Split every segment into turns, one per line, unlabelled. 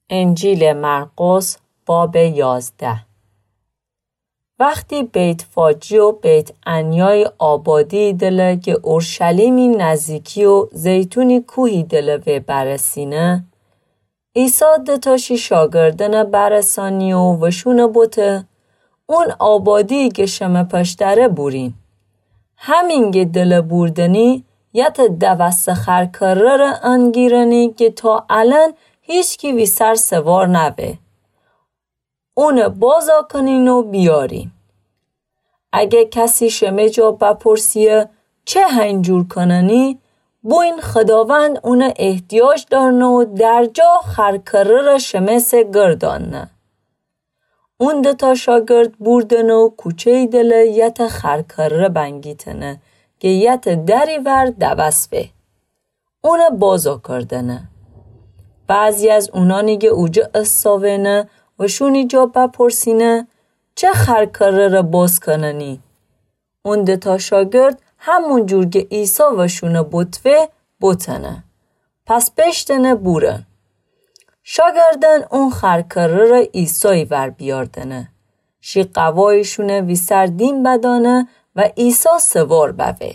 انجیل مرقس باب 11. وقتی بیت فاجی و بیت عنیای آبادی دله که اورشلیمی نزدیکی و زیتونی کوهی دله و برسینه، عیسی دتاشی شاگردن برسانی و وشونه بوته اون آبادی که شمه پشتره بورین. همین که دل بوردنی یت دوست خرکرر انگیرنی که تا الان هیچ کی وی سر سوار نوه. اون بازا کنین و بیارین. اگه کسی شمه جا بپرسیه چه هنجور کننی، بوین خداوند اون احتیاج دارنه و در جا خرکرر شمه سه گردانه. اون دتا شاگرد بوردن و کوچه دل یت خرکرر بنگیتنه که یت دری ور دوسته. اون بازا کردنه. بعضی از اونانی که اوجا استاوینه و شونی جا بپرسینه چه خرکرر باز کننی؟ اون دتا شاگرد همون جور که عیسی و شونه بوتوه بوتنه. پس پشتنه بوره. شاگردن اون خرکرر عیسی ور بیاردنه. شی قوایشونه وی سردین بدانه و عیسی سوار بوه.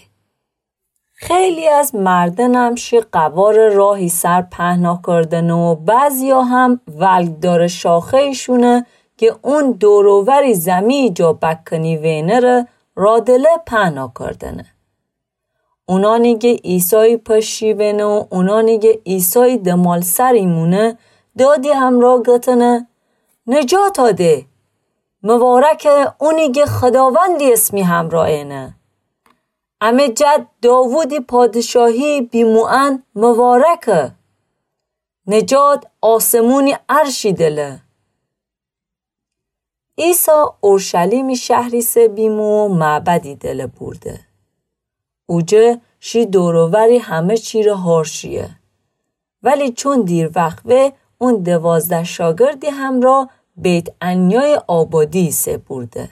خیلی از مردن هم شی قوار راهی سر پهنا کردن و بعضیا هم ولگدار شاخهشونه که اون دورووری زمی جا بکنی وینه رادله پهنا کردنه. اونانی که عیسی پشی بینه و اونانی که عیسی دمال سریمونه دادی همراه گتنه نجات آده. مبارک اونی که خداوندی اسمی همراه اینه. امه جد داوودی پادشاهی بیموان مبارکه. نجات آسمونی عرشی دله. عیسی اورشلیمی شهری سه بیمو و معبدی دله برده. اوجه شی دورووری همه چی رو هارشیه. ولی چون دیر وقته اون 12 شاگردی همراه بیت عنیای آبادی سه برده.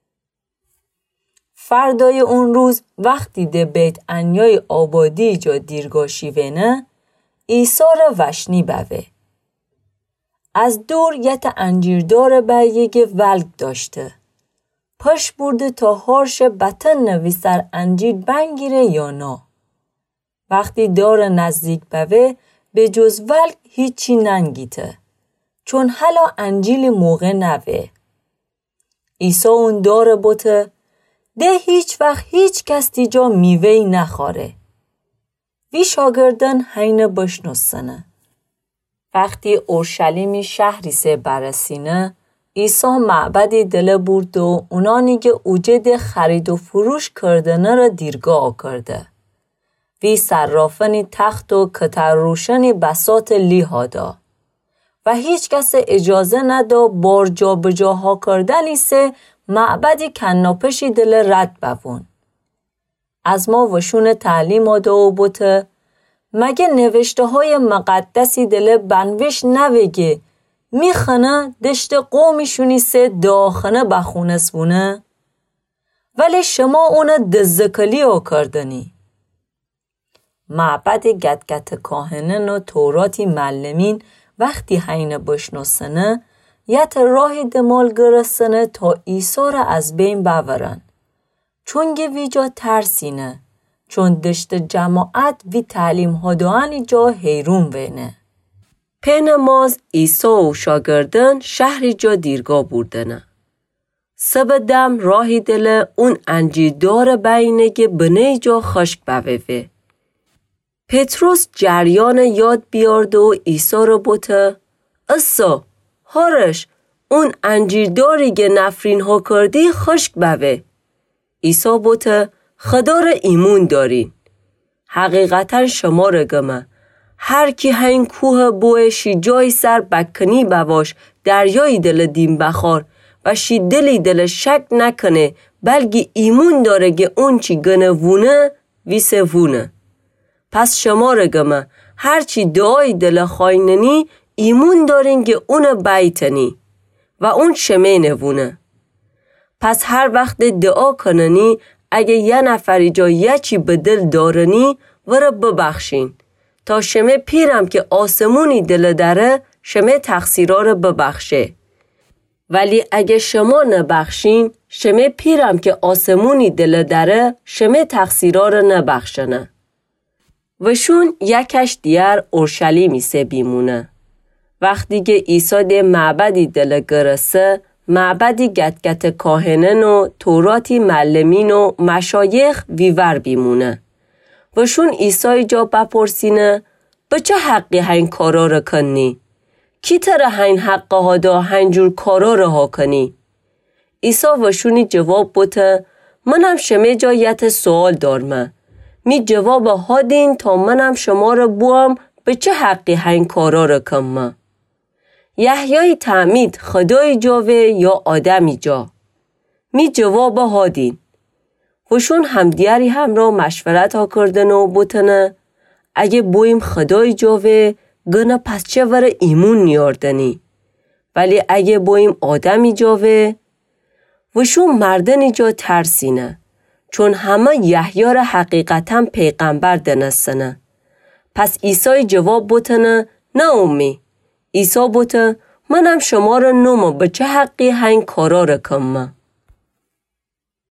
فردای اون روز وقتی ده بیت عنیای آبادی جا دیرگاشی وینه، عیسی را وشنی بوه. از دور یت انجیردار به که ولگ داشته. پش برده تا هارش بطن نویسر انجیر بنگیره یا نا. وقتی دار نزدیک بوه به جز ولگ هیچی ننگیته. چون حالا انجیل موقع نوه. عیسی اون دار بوته ده هیچ وقت هیچ کس دیجا میوهی نخواره. وی شاگردن هین بشنستنه. وقتی اورشلیمی شهری سه برسینه، عیسی معبدی دل برد و اونانی که اوجد خرید و فروش کردنه را دیرگاه کرده. وی صرافنی تخت و کتر روشنی بساط لیها دا. و هیچ کس اجازه ندا بار جا بجاها کردنی سه معبدی کناپشی دل رد بوون. از ما وشون تعلیم آده و بوته مگه نوشته های مقدسی دل بنوش نوگه میخنه دشت قومیشونی سه داخنه بخونس بونه؟ ولی شما اون دزکلی ها کردنی. معبد گدگت کاهنن و توراتی معلمین وقتی حین بشناسنه یت راهی دمال گرسنه تا عیسی را از بین بورن. چون گه ویجا ترسینه. چون دشت جماعت وی تعلیم ها دوانی جا حیرون وینه. پین ماز عیسی و شاگردن شهری جا دیرگاه بردنه. سب دم راهی دل اون انجیردار بینه که بنه جا خشک بوه. پتروس جریان یاد بیارد و عیسی رو بوته اصا هارش اون انجیرداری که نفرین ها کردی خشک بوه. عیسی بوته خدا را ایمون دارین. حقیقتا شما را گمه. هر کی هین کوه بوشی جای سر بکنی بواش دریای دل دیم بخار و شی دلی دل شک نکنه بلکه ایمون داره که اون چی گنه وونه ویسه وونه. پس شما را گمه هر چی دعای دل خوایننی ایمون دارین که اون بیتنی و اون شمه نوونه. پس هر وقت دعا کننی اگه یه نفری جا یه چی به دل دارنی وره ببخشین تا شمه پیرم که آسمونی دل داره شما تقصیرا رو ببخشه. ولی اگه شما نبخشین، شما پیرم که آسمونی دل داره شما تقصیرا رو نبخشنه. وشون یکش دیگر اورشلیمی سه بیمونه. وقتی که عیسی ده معبدی دل گرسه، معبدی گتگت کاهنن و توراتی معلمین و مشایخ ویور بیمونه. وشون عیسی جا بپرسینه به چه حقی هین کارا رو کنی؟ کی تره هین حقه ها دا هنجور کارا رو ها کنی؟ عیسی وشونی جواب بوده منم شما جایت سوال دارمه. می جواب ها دین تا منم شما رو بوام به چه حقی هین کارا رو کنم. یحیای تعمید خدای جاوه یا آدمی جا؟ می جواب ها دین. وشون همدیاری هم را مشورت ها کردن و بوتنه اگه بویم خدای جاوه گنه پس چه وره ایمون نیاردنی. ولی اگه بویم آدمی جاوه وشون مردنی جا ترسینه. چون همه یحیی را حقیقتا پیغمبر دنستنه. پس عیسی جواب بوتنه نه امی. عیسی بوته منم شما را نومو به چه حقی هین کارا را کنم.